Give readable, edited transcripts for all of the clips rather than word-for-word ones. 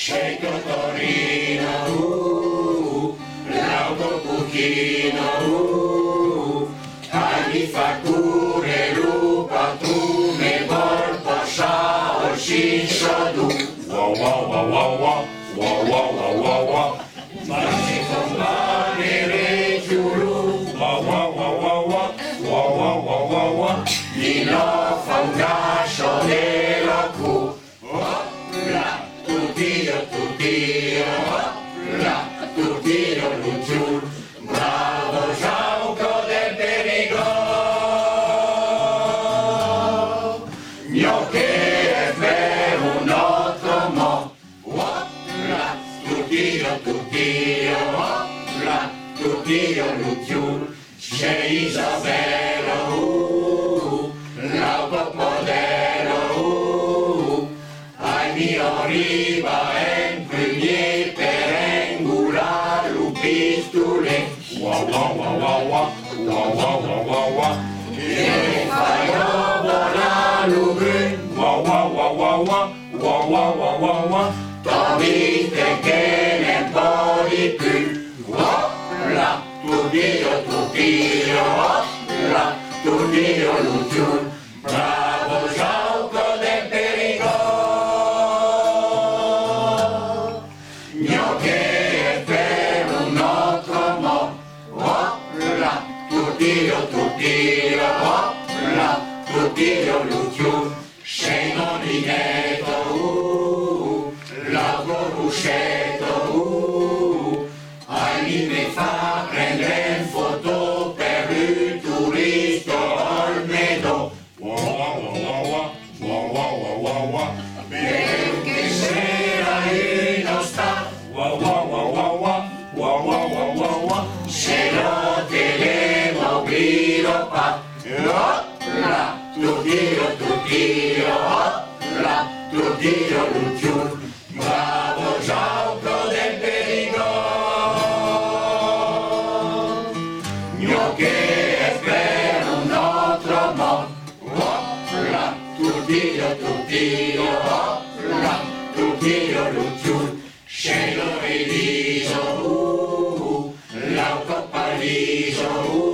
Scendo a Torino, l'autobuchino, mi fa pure lupa, tu mi vuol pasciare, sciscia tu. Wow wow wow wow wow, wow wow wow wow wow. Ma si compare giù, wow wow wow wow wow, wow wow wow wow wow. Di no fa un gascio nella cu. Tutino, l'ucciul, bravo Gianco del Perigord. Gnocchi e per un altro mo. Tutino, l'ucciul, c'è Isabella, la popodera, ai mio riva en premier perengular pistole. Wow wow wow wow wow, wow wow wow wow wow. E fai volare l'urin. Wow wow wow wow wow, wow wow wow wow wow. Capite che ne poi più. Là, tutino, là, tutino, l'ucciul. Bravo Gianco del Perigord. Gnocchi e per un altro mo. Là, tutino, là, tutino, l'ucciul. Sceno di netto, la coruscetto, mi fa prendere foto per il turista Olmedo. Wow wow wow wow wow wow wow wow. Perché sera uno sta. Wow wow wow wow wow wow wow wow wow wow. Se lo telemobile pa. Là, tutino, là, tutino, l'ucciul. Bravo Gianco del Perigord. Gnocchi e per un altro mo. Là, tutino, là, tutino, l'ucciul. Scendo riso, l'auto paliso,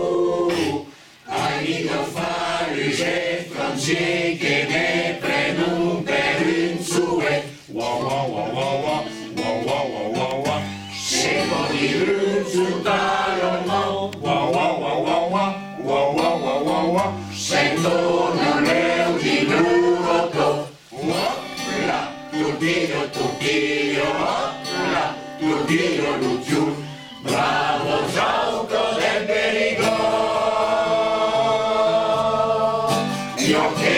ai mi fa luce francese che ne prendo un per un sue. Wow wow wow wow wow, wow wow wow wow wow. Se vuoi risultare mo, wow wow wow wow wow, wow wow wow wow wow. Sento non è un diluto, là, tutino, là, tutino, l'ucciul. Bravo Gianco del Perigord. Gnocchi